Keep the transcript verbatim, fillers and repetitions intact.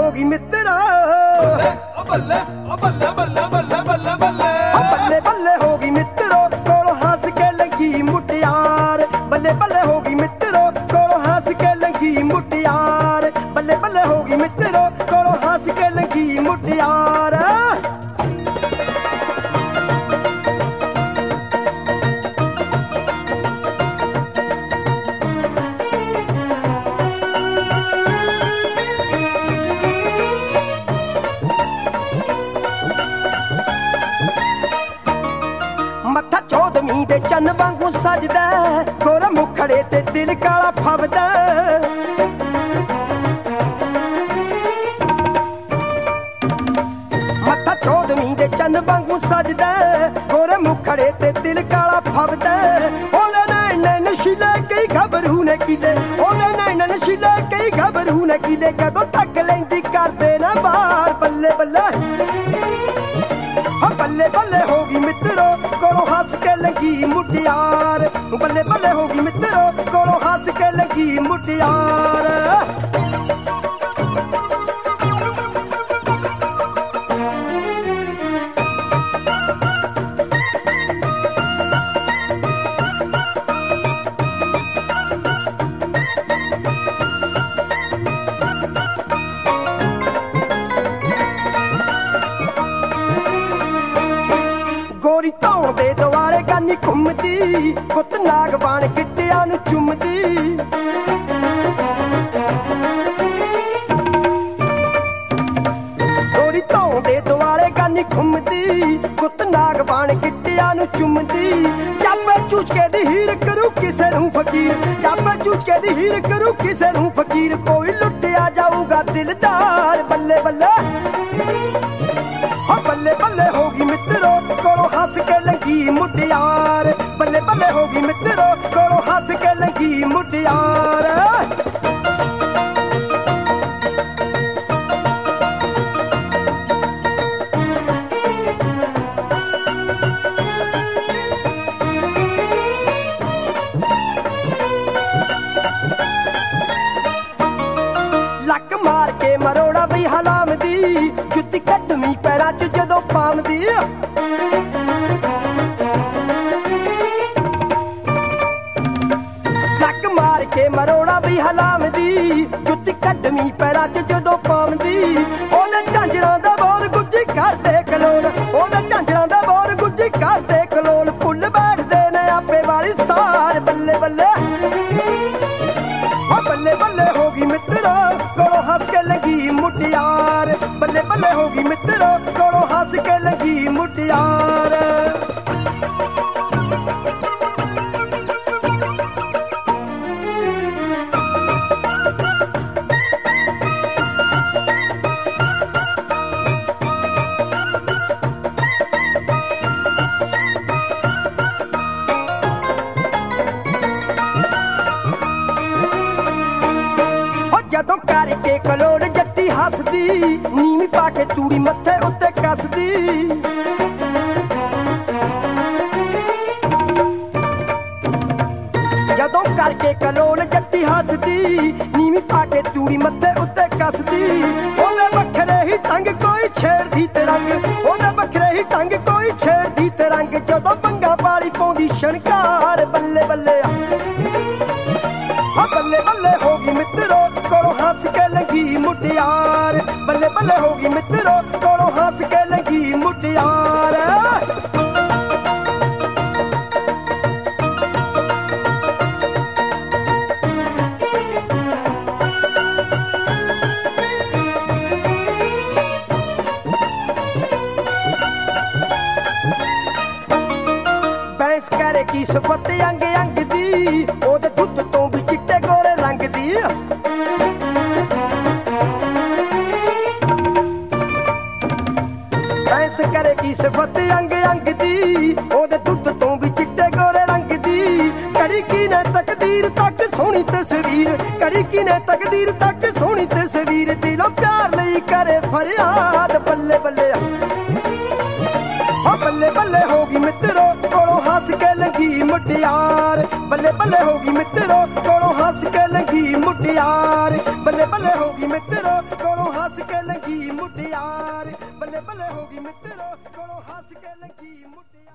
गई मित्रा, बल्ले बल्ले बल्ले बल्ले बल्ले बल्ले बल्ले बल्ले हो गई मित्रो कोलों हंस के लगी मुटियार, बल्ले बल्ले हो गई मित्रो कोलों हंस के लगी मुटियार, बल्ले बल्ले हो गई मित्रो कोलों हंस के लगी मुटियार। मत्था चौदवी दे चन वांगू सजदा, गोरा मुखड़े ते दिल काला फवदा, मत्था चौदवी दे चन वांगू सजदा, गोरा मुखड़े ते दिल काला फवदा। ओदे नैन नशीले कई घबरू ने किले, ओदे नैन नशीले कई घबरू ने किले, कदों तक लैंदी करदे ना बार। बल्ले बल्ले बल्ले बल्ले होगी मित्रो कोलों हंस के लगी मुटियार, बल्ले बल्ले होगी मित्रो कोलों हंस के लगी मुटियार। गोरी धौण दे दुआरे गानी घुमदी, पुत नाग बाण गिट्टियां नूं चुमदी, गोरी धौण दे दुआरे गानी घुमदी, पुत नाग बाण गिट्टियां नूं चुमदी। जापे चूच के दी हीर करू किसे नूं फकीर, जापे चूच के दी हीर करू किसे नूं फकीर, कोई लुटिया जाऊगा दिलदार। बल्ले बल्ले बल्ले बल्ले होगी मित्रो कोलों हंस के लगी मुटियार, बल्ले बल्ले होगी मित्रो कोलों हंस के लगी मुटियार। लक मार के मरोड़ा भी हलाम दी, जुत्ती कटमी पैरां च जदों पामदी, लक मार के मरोड़ा भी हलाम दी, जुत्ती कटमी पैरां च जदों पामदी। ओदे झांजरां दा बोल गुज्जी करदे कलोल, ओदे झांजरां दा बोल गुज्जी करदे कलोल, फुੱਲ बैठदे ने आपे वाली सार। बल्ले बल्ले बल्ले बल्ले होगी मित्रो कोलों हंस के लगी मुटियार, बल्ले बल्ले होगी मित्रो कोलों हंस के लगी मुटियार। जदों करके कलोल जट्टी हसदी, नीवी पाके तूड़ी मत्थे उत्ते कसदी, जदों करके कलोल जट्टी हसदी, नीवी पाके तूड़ी मत्थे उत्ते कसदी। ओदे बखरे ही तंग कोई छेड़दी ते रंग, ओदे बखरे ही तंग कोई छेड़दी ते रंग, जदों बंगा पाली पौंदी शनकार। बल्ले बल्ले बल्ले बल्ले होगी मित्रो कोलों हंस के लगी मुटियार, बल्ले बल्ले होगी मित्रो कोलों हंस के लगी मुटियार। बैंस करे की सफत अंग अंग दी, ओदे दुੱਧ ਤੋਂ भी चिट्टे गोरे रंग दी, बैंस करे की सफत अंग अंग दी, ओदे दुੱਧ ਤੋਂ भी चिट्टे गोरे रंग दी। करी की ने तकदीर तक सोहनी तस्वीर, करी की ने तकदीर तक सोहनी तस्वीर, दिलों प्यार लई करे फरियाद। बल्ले बल्ले बल्ले बल्ले होगी मित्रो कोलों हंस के लगी मुटियार, बल्ले बल्ले होगी मित्रो कोलों हंस के लगी मुटियार, बल्ले बल्ले होगी मित्रो कोलों हंस के ਹੋ ਗਈ ਮਿੱਤਰੋ ਕੋਲੋਂ ਹੱਸ ਕੇ ਲੰਗੀ ਮੁੱਟਿਆ